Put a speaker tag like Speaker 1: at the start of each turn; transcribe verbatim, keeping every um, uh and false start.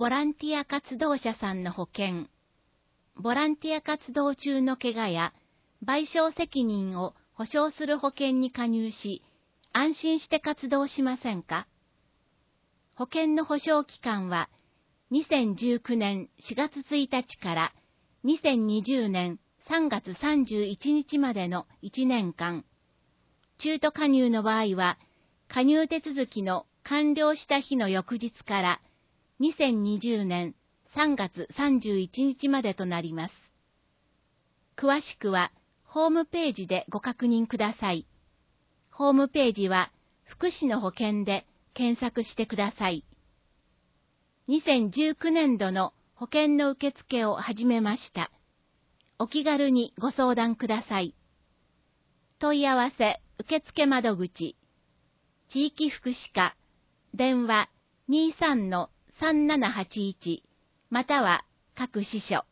Speaker 1: ボランティア活動者さんの保険、ボランティア活動中の怪我や賠償責任を保証する保険に加入し、安心して活動しませんか？保険の保証期間はにせんじゅうきゅうねんしがつついたちからにせんにじゅうねんさんがつさんじゅういちにちまでのいちねんかん。中途加入の場合は、加入手続きの完了した日の翌日からにせんにじゅうねんさんがつさんじゅういちにちまでとなります。詳しくはホームページでご確認ください。ホームページは福祉の保険で検索してください。にせんじゅうきゅうねんどの保険の受付を始めました。お気軽にご相談ください。問い合わせ受付窓口、地域福祉課、電話 にじゅうさんのさんななはちいち または各支所。